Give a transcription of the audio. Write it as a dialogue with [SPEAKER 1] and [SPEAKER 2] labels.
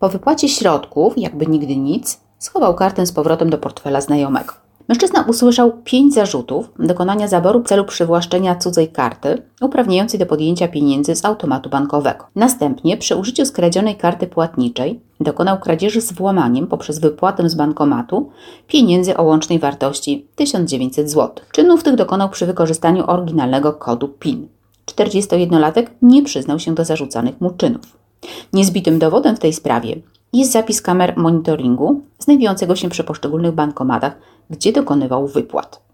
[SPEAKER 1] Po wypłacie środków, jakby nigdy nic, schował kartę z powrotem do portfela znajomego. Mężczyzna usłyszał 5 zarzutów dokonania zaboru w celu przywłaszczenia cudzej karty uprawniającej do podjęcia pieniędzy z automatu bankowego. Następnie przy użyciu skradzionej karty płatniczej dokonał kradzieży z włamaniem poprzez wypłatę z bankomatu pieniędzy o łącznej wartości 1900 zł. Czynów tych dokonał przy wykorzystaniu oryginalnego kodu PIN. 41-latek nie przyznał się do zarzucanych mu czynów. Niezbitym dowodem w tej sprawie jest zapis kamer monitoringu znajdującego się przy poszczególnych bankomatach, gdzie dokonywał wypłat.